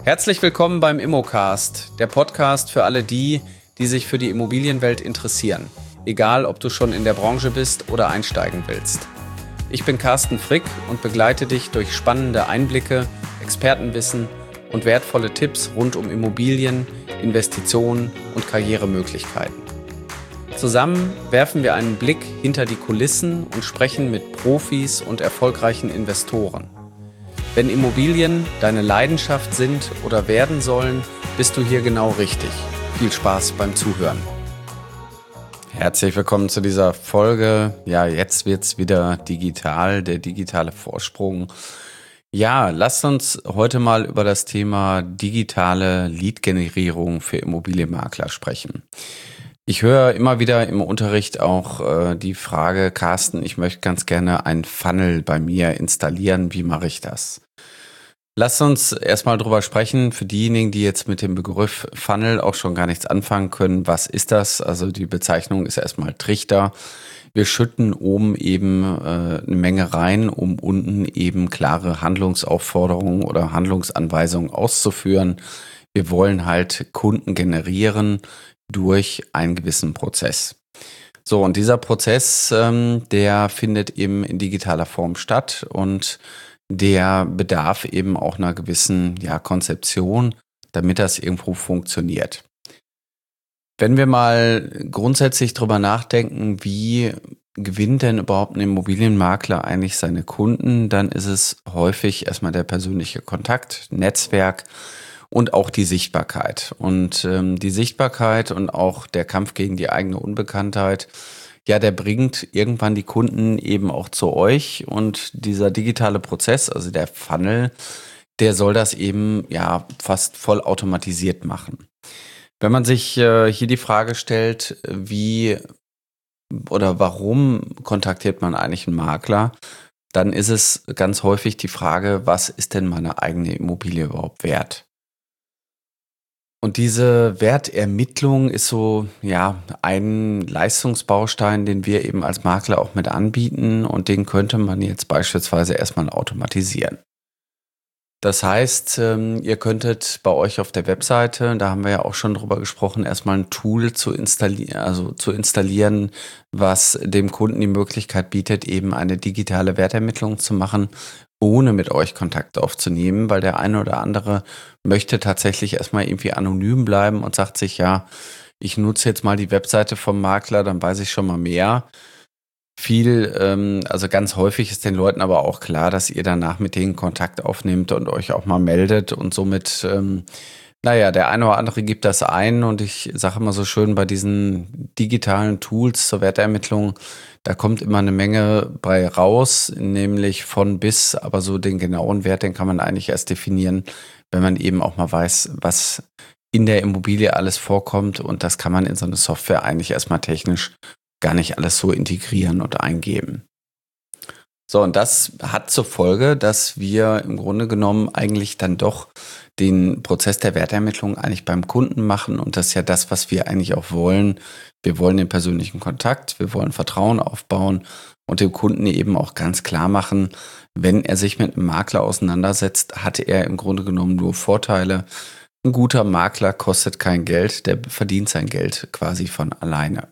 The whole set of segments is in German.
Herzlich willkommen beim Immocast, der Podcast für alle die sich für die Immobilienwelt interessieren. Egal, ob du schon in der Branche bist oder einsteigen willst. Ich bin Carsten Frick und begleite dich durch spannende Einblicke, Expertenwissen und wertvolle Tipps rund um Immobilien, Investitionen und Karrieremöglichkeiten. Zusammen werfen wir einen Blick hinter die Kulissen und sprechen mit Profis und erfolgreichen Investoren. Wenn Immobilien deine Leidenschaft sind oder werden sollen, bist du hier genau richtig. Viel Spaß beim Zuhören. Herzlich willkommen zu dieser Folge. Ja, jetzt wird's wieder digital, der digitale Vorsprung. Ja, lasst uns heute mal über das Thema digitale Lead-Generierung für Immobilienmakler sprechen. Ich höre immer wieder im Unterricht auch die Frage, Carsten, ich möchte ganz gerne ein Funnel bei mir installieren. Wie mache ich das? Lasst uns erstmal drüber sprechen, für diejenigen, die jetzt mit dem Begriff Funnel auch schon gar nichts anfangen können. Was ist das? Also die Bezeichnung ist erstmal Trichter. Wir schütten oben eben eine Menge rein, um unten eben klare Handlungsaufforderungen oder Handlungsanweisungen auszuführen. Wir wollen halt Kunden generieren durch einen gewissen Prozess. So, und dieser Prozess, der findet eben in digitaler Form statt und der bedarf eben auch einer gewissen Konzeption, damit das irgendwo funktioniert. Wenn wir mal grundsätzlich drüber nachdenken, wie gewinnt denn überhaupt ein Immobilienmakler eigentlich seine Kunden, dann ist es häufig erstmal der persönliche Kontakt, Netzwerk und auch die Sichtbarkeit. Und die Sichtbarkeit und auch der Kampf gegen die eigene Unbekanntheit, der bringt irgendwann die Kunden eben auch zu euch. Und dieser digitale Prozess, also der Funnel, der soll das eben fast voll automatisiert machen. Wenn man sich hier die Frage stellt, wie oder warum kontaktiert man eigentlich einen Makler, dann ist es ganz häufig die Frage, was ist denn meine eigene Immobilie überhaupt wert? Und diese Wertermittlung ist so, ein Leistungsbaustein, den wir eben als Makler auch mit anbieten und den könnte man jetzt beispielsweise erstmal automatisieren. Das heißt, ihr könntet bei euch auf der Webseite, da haben wir ja auch schon drüber gesprochen, erstmal ein Tool zu installieren, was dem Kunden die Möglichkeit bietet, eben eine digitale Wertermittlung zu machen, ohne mit euch Kontakt aufzunehmen, weil der eine oder andere möchte tatsächlich erstmal irgendwie anonym bleiben und sagt sich, ich nutze jetzt mal die Webseite vom Makler, dann weiß ich schon mal mehr. Also ganz häufig ist den Leuten aber auch klar, dass ihr danach mit denen Kontakt aufnehmt und euch auch mal meldet und somit, der eine oder andere gibt das ein und ich sage immer so schön, bei diesen digitalen Tools zur Wertermittlung, da kommt immer eine Menge bei raus, nämlich von bis, aber so den genauen Wert, den kann man eigentlich erst definieren, wenn man eben auch mal weiß, was in der Immobilie alles vorkommt und das kann man in so eine Software eigentlich erstmal technisch gar nicht alles so integrieren und eingeben. So, und das hat zur Folge, dass wir im Grunde genommen eigentlich dann doch den Prozess der Wertermittlung eigentlich beim Kunden machen und das ist ja das, was wir eigentlich auch wollen. Wir wollen den persönlichen Kontakt, wir wollen Vertrauen aufbauen und dem Kunden eben auch ganz klar machen, wenn er sich mit einem Makler auseinandersetzt, hat er im Grunde genommen nur Vorteile. Ein guter Makler kostet kein Geld, der verdient sein Geld quasi von alleine.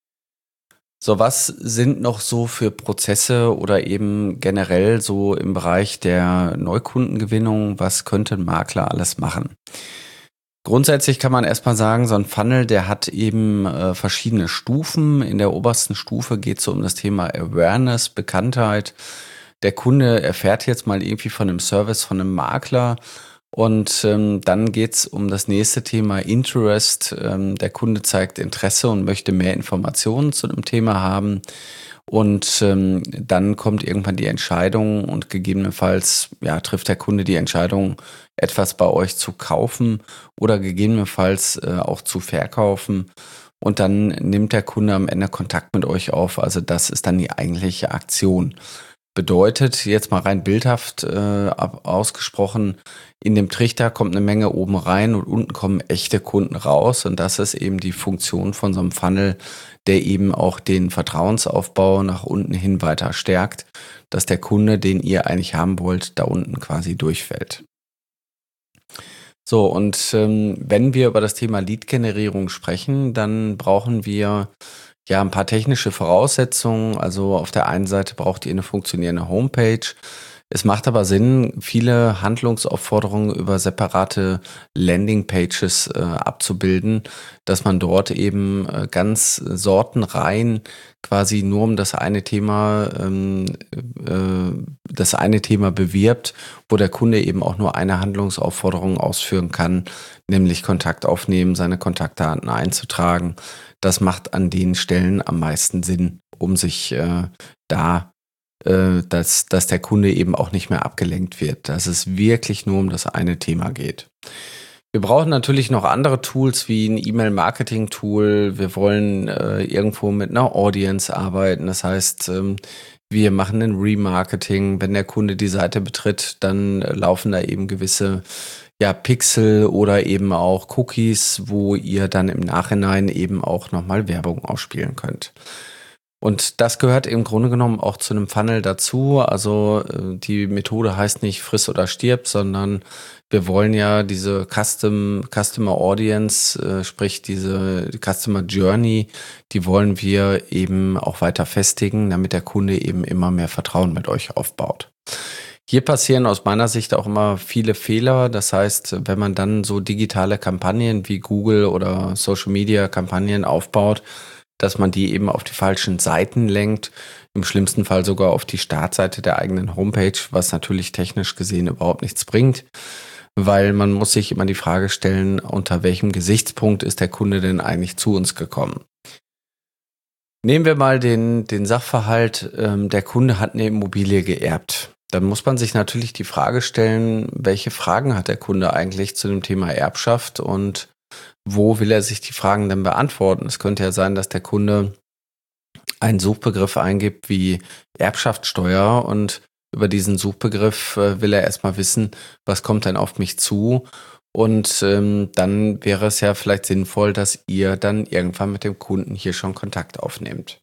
So, was sind noch so für Prozesse oder eben generell so im Bereich der Neukundengewinnung, was könnte ein Makler alles machen? Grundsätzlich kann man erstmal sagen, so ein Funnel, der hat eben verschiedene Stufen. In der obersten Stufe geht es so um das Thema Awareness, Bekanntheit. Der Kunde erfährt jetzt mal irgendwie von einem Service von einem Makler. Und dann geht's um das nächste Thema Interest. Der Kunde zeigt Interesse und möchte mehr Informationen zu dem Thema haben. Und dann kommt irgendwann die Entscheidung und gegebenenfalls trifft der Kunde die Entscheidung, etwas bei euch zu kaufen oder gegebenenfalls auch zu verkaufen. Und dann nimmt der Kunde am Ende Kontakt mit euch auf. Also das ist dann die eigentliche Aktion. Bedeutet, jetzt mal rein bildhaft ausgesprochen, in dem Trichter kommt eine Menge oben rein und unten kommen echte Kunden raus. Und das ist eben die Funktion von so einem Funnel, der eben auch den Vertrauensaufbau nach unten hin weiter stärkt, dass der Kunde, den ihr eigentlich haben wollt, da unten quasi durchfällt. So, und wenn wir über das Thema Lead-Generierung sprechen, dann brauchen wir ja ein paar technische Voraussetzungen. Also auf der einen Seite braucht ihr eine funktionierende Homepage. Es macht aber Sinn, viele Handlungsaufforderungen über separate Landingpages abzubilden, dass man dort eben ganz sortenrein quasi nur um das eine Thema bewirbt, wo der Kunde eben auch nur eine Handlungsaufforderung ausführen kann, nämlich Kontakt aufnehmen, seine Kontaktdaten einzutragen. Das macht an den Stellen am meisten Sinn, um sich dass der Kunde eben auch nicht mehr abgelenkt wird, dass es wirklich nur um das eine Thema geht. Wir brauchen natürlich noch andere Tools wie ein E-Mail-Marketing-Tool. Wir wollen irgendwo mit einer Audience arbeiten. Das heißt, wir machen ein Remarketing. Wenn der Kunde die Seite betritt, dann laufen da eben gewisse Pixel oder eben auch Cookies, wo ihr dann im Nachhinein eben auch nochmal Werbung ausspielen könnt. Und das gehört im Grunde genommen auch zu einem Funnel dazu. Also die Methode heißt nicht friss oder stirb, sondern wir wollen ja diese Customer Audience, sprich diese Customer Journey, die wollen wir eben auch weiter festigen, damit der Kunde eben immer mehr Vertrauen mit euch aufbaut. Hier passieren aus meiner Sicht auch immer viele Fehler. Das heißt, wenn man dann so digitale Kampagnen wie Google oder Social Media Kampagnen aufbaut, dass man die eben auf die falschen Seiten lenkt, im schlimmsten Fall sogar auf die Startseite der eigenen Homepage, was natürlich technisch gesehen überhaupt nichts bringt, weil man muss sich immer die Frage stellen, unter welchem Gesichtspunkt ist der Kunde denn eigentlich zu uns gekommen? Nehmen wir mal den Sachverhalt, der Kunde hat eine Immobilie geerbt. Dann muss man sich natürlich die Frage stellen, welche Fragen hat der Kunde eigentlich zu dem Thema Erbschaft und wo will er sich die Fragen denn beantworten? Es könnte ja sein, dass der Kunde einen Suchbegriff eingibt wie Erbschaftssteuer und über diesen Suchbegriff will er erstmal wissen, was kommt denn auf mich zu? Und dann wäre es ja vielleicht sinnvoll, dass ihr dann irgendwann mit dem Kunden hier schon Kontakt aufnehmt.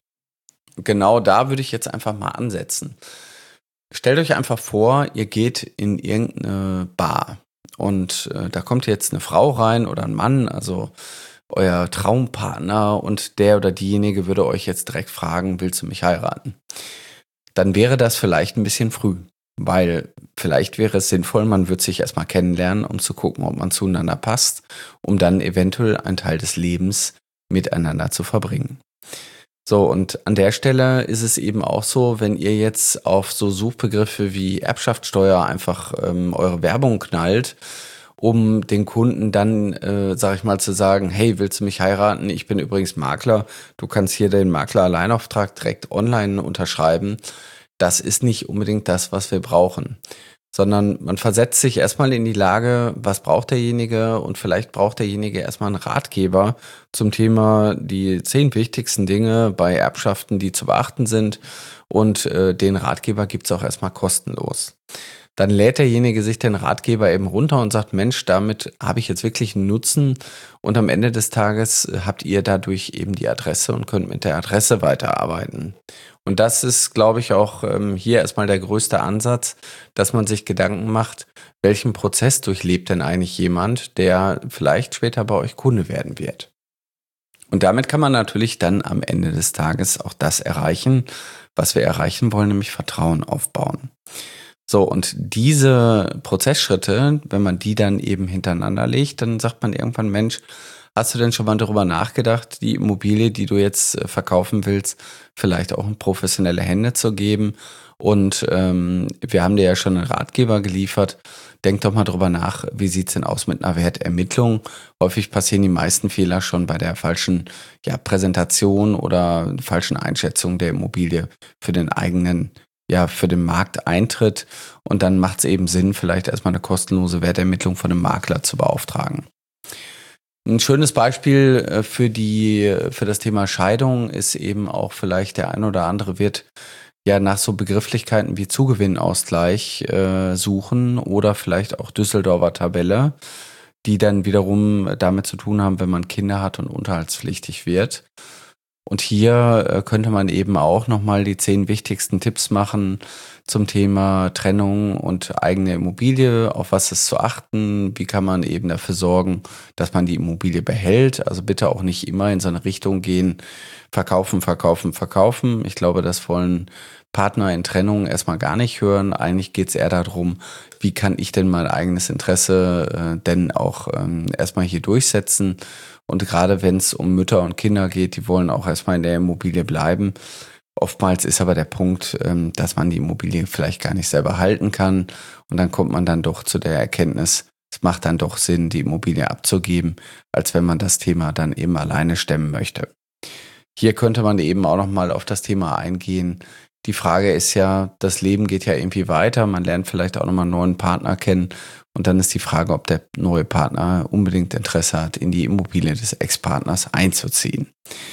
Genau da würde ich jetzt einfach mal ansetzen. Stellt euch einfach vor, ihr geht in irgendeine Bar. Und da kommt jetzt eine Frau rein oder ein Mann, also euer Traumpartner, und der oder diejenige würde euch jetzt direkt fragen, willst du mich heiraten? Dann wäre das vielleicht ein bisschen früh, weil vielleicht wäre es sinnvoll, man würde sich erstmal kennenlernen, um zu gucken, ob man zueinander passt, um dann eventuell einen Teil des Lebens miteinander zu verbringen. So, und an der Stelle ist es eben auch so, wenn ihr jetzt auf so Suchbegriffe wie Erbschaftssteuer einfach eure Werbung knallt, um den Kunden dann, sag ich mal, zu sagen, hey, willst du mich heiraten? Ich bin übrigens Makler. Du kannst hier den Makler-Alleinauftrag direkt online unterschreiben. Das ist nicht unbedingt das, was wir brauchen. Sondern man versetzt sich erstmal in die Lage, was braucht derjenige, und vielleicht braucht derjenige erstmal einen Ratgeber zum Thema die 10 wichtigsten Dinge bei Erbschaften, die zu beachten sind, und den Ratgeber gibt's auch erstmal kostenlos. Dann lädt derjenige sich den Ratgeber eben runter und sagt, Mensch, damit habe ich jetzt wirklich einen Nutzen, und am Ende des Tages habt ihr dadurch eben die Adresse und könnt mit der Adresse weiterarbeiten. Und das ist, glaube ich, auch hier erstmal der größte Ansatz, dass man sich Gedanken macht, welchen Prozess durchlebt denn eigentlich jemand, der vielleicht später bei euch Kunde werden wird. Und damit kann man natürlich dann am Ende des Tages auch das erreichen, was wir erreichen wollen, nämlich Vertrauen aufbauen. So, und diese Prozessschritte, wenn man die dann eben hintereinander legt, dann sagt man irgendwann, Mensch, hast du denn schon mal darüber nachgedacht, die Immobilie, die du jetzt verkaufen willst, vielleicht auch in professionelle Hände zu geben? Und wir haben dir ja schon einen Ratgeber geliefert. Denk doch mal drüber nach, wie sieht's denn aus mit einer Wertermittlung? Häufig passieren die meisten Fehler schon bei der falschen Präsentation oder falschen Einschätzung der Immobilie für den eigenen, für den Markteintritt. Und dann macht es eben Sinn, vielleicht erstmal eine kostenlose Wertermittlung von einem Makler zu beauftragen. Ein schönes Beispiel für das Thema Scheidung ist eben auch, vielleicht der ein oder andere wird nach so Begrifflichkeiten wie Zugewinnausgleich suchen oder vielleicht auch Düsseldorfer Tabelle, die dann wiederum damit zu tun haben, wenn man Kinder hat und unterhaltspflichtig wird. Und hier könnte man eben auch nochmal die 10 wichtigsten Tipps machen zum Thema Trennung und eigene Immobilie. Auf was ist zu achten? Wie kann man eben dafür sorgen, dass man die Immobilie behält? Also bitte auch nicht immer in so eine Richtung gehen, verkaufen, verkaufen, verkaufen. Ich glaube, das wollen Partner in Trennung erstmal gar nicht hören. Eigentlich geht es eher darum, wie kann ich denn mein eigenes Interesse denn auch erstmal hier durchsetzen? Und gerade wenn es um Mütter und Kinder geht, die wollen auch erstmal in der Immobilie bleiben. Oftmals ist aber der Punkt, dass man die Immobilie vielleicht gar nicht selber halten kann. Und dann kommt man dann doch zu der Erkenntnis, es macht dann doch Sinn, die Immobilie abzugeben, als wenn man das Thema dann eben alleine stemmen möchte. Hier könnte man eben auch nochmal auf das Thema eingehen. Die Frage ist ja, das Leben geht ja irgendwie weiter. Man lernt vielleicht auch nochmal einen neuen Partner kennen. Und dann ist die Frage, ob der neue Partner unbedingt Interesse hat, in die Immobilie des Ex-Partners einzuziehen.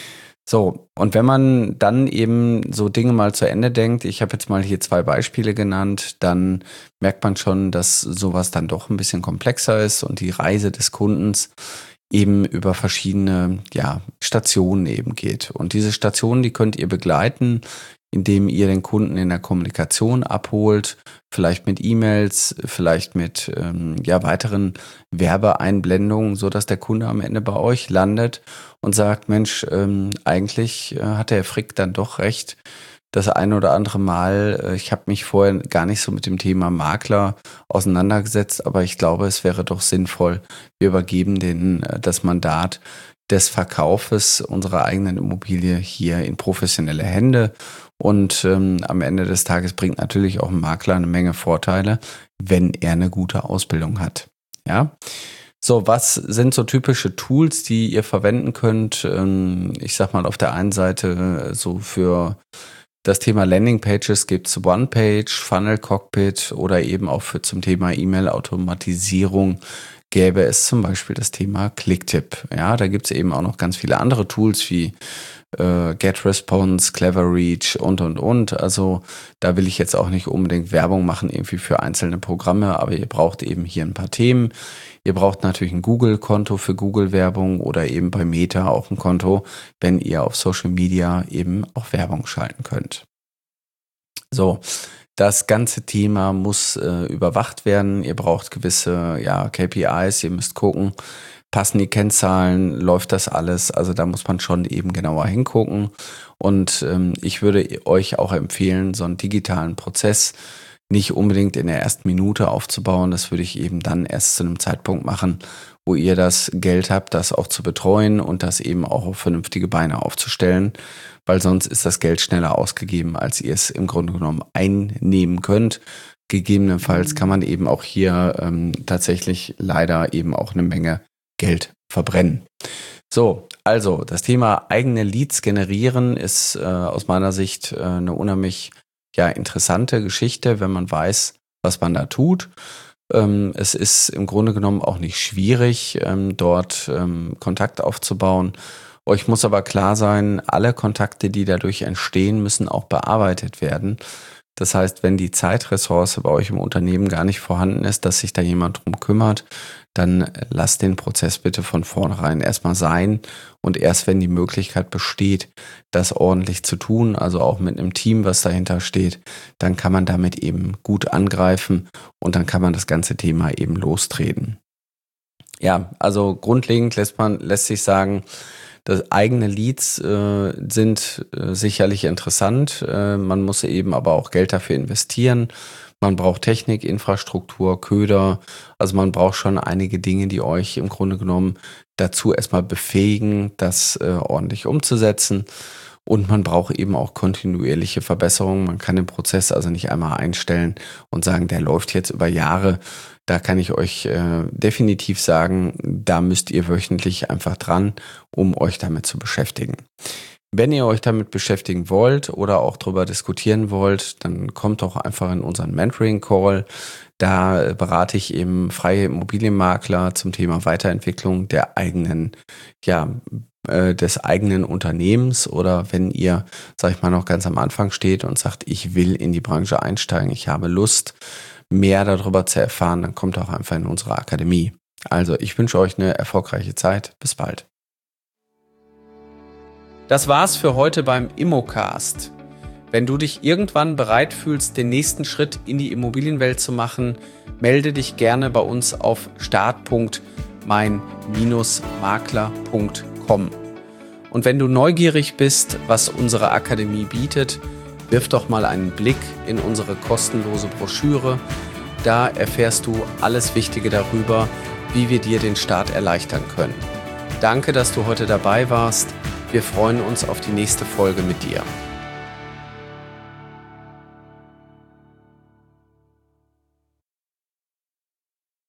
So, und wenn man dann eben so Dinge mal zu Ende denkt, ich habe jetzt mal hier 2 Beispiele genannt, dann merkt man schon, dass sowas dann doch ein bisschen komplexer ist und die Reise des Kundens eben über verschiedene Stationen eben geht. Und diese Stationen, die könnt ihr begleiten, indem ihr den Kunden in der Kommunikation abholt, vielleicht mit E-Mails, vielleicht mit weiteren Werbeeinblendungen, so dass der Kunde am Ende bei euch landet und sagt, Mensch, eigentlich hat der Frick dann doch recht. Das ein oder andere Mal, ich habe mich vorher gar nicht so mit dem Thema Makler auseinandergesetzt, aber ich glaube, es wäre doch sinnvoll, wir übergeben das Mandat des Verkaufes unserer eigenen Immobilie hier in professionelle Hände. Und am Ende des Tages bringt natürlich auch ein Makler eine Menge Vorteile, wenn er eine gute Ausbildung hat. Ja. So, was sind so typische Tools, die ihr verwenden könnt? Ich sag mal auf der einen Seite so für das Thema Landingpages gibt es OnePage, Funnel Cockpit oder eben auch zum Thema E-Mail-Automatisierung gäbe es zum Beispiel das Thema Clicktip. Ja, da gibt es eben auch noch ganz viele andere Tools wie GetResponse, Cleverreach und. Also da will ich jetzt auch nicht unbedingt Werbung machen irgendwie für einzelne Programme, aber ihr braucht eben hier ein paar Themen. Ihr braucht natürlich ein Google-Konto für Google-Werbung oder eben bei Meta auch ein Konto, wenn ihr auf Social Media eben auch Werbung schalten könnt. So, das ganze Thema muss überwacht werden. Ihr braucht gewisse KPIs, ihr müsst gucken, passen die Kennzahlen, läuft das alles? Also da muss man schon eben genauer hingucken. Und ich würde euch auch empfehlen, so einen digitalen Prozess nicht unbedingt in der ersten Minute aufzubauen. Das würde ich eben dann erst zu einem Zeitpunkt machen, wo ihr das Geld habt, das auch zu betreuen und das eben auch auf vernünftige Beine aufzustellen, weil sonst ist das Geld schneller ausgegeben, als ihr es im Grunde genommen einnehmen könnt. Gegebenenfalls kann man eben auch hier tatsächlich leider eben auch eine Menge Geld verbrennen. So, also das Thema eigene Leads generieren ist aus meiner Sicht eine unheimlich interessante Geschichte, wenn man weiß, was man da tut. Es ist im Grunde genommen auch nicht schwierig, dort Kontakt aufzubauen. Euch muss aber klar sein, alle Kontakte, die dadurch entstehen, müssen auch bearbeitet werden. Das heißt, wenn die Zeitressource bei euch im Unternehmen gar nicht vorhanden ist, dass sich da jemand drum kümmert, dann lasst den Prozess bitte von vornherein erstmal sein und erst wenn die Möglichkeit besteht, das ordentlich zu tun, also auch mit einem Team, was dahinter steht, dann kann man damit eben gut angreifen und dann kann man das ganze Thema eben lostreten. Ja, also grundlegend lässt sich sagen, das eigene Leads sind sicherlich interessant. Man muss eben aber auch Geld dafür investieren. Man braucht Technik, Infrastruktur, Köder. Also man braucht schon einige Dinge, die euch im Grunde genommen dazu erstmal befähigen, das ordentlich umzusetzen. Und man braucht eben auch kontinuierliche Verbesserungen. Man kann den Prozess also nicht einmal einstellen und sagen, der läuft jetzt über Jahre. Da kann ich euch definitiv sagen, da müsst ihr wöchentlich einfach dran, um euch damit zu beschäftigen. Wenn ihr euch damit beschäftigen wollt oder auch darüber diskutieren wollt, dann kommt doch einfach in unseren Mentoring-Call. Da berate ich eben freie Immobilienmakler zum Thema Weiterentwicklung der eigenen, des eigenen Unternehmens oder wenn ihr, sag ich mal, noch ganz am Anfang steht und sagt, ich will in die Branche einsteigen, ich habe Lust, mehr darüber zu erfahren, dann kommt auch einfach in unsere Akademie. Also ich wünsche euch eine erfolgreiche Zeit. Bis bald. Das war's für heute beim Immocast. Wenn du dich irgendwann bereit fühlst, den nächsten Schritt in die Immobilienwelt zu machen, melde dich gerne bei uns auf start.mein-makler.com. Und wenn du neugierig bist, was unsere Akademie bietet, wirf doch mal einen Blick in unsere kostenlose Broschüre. Da erfährst du alles Wichtige darüber, wie wir dir den Start erleichtern können. Danke, dass du heute dabei warst. Wir freuen uns auf die nächste Folge mit dir.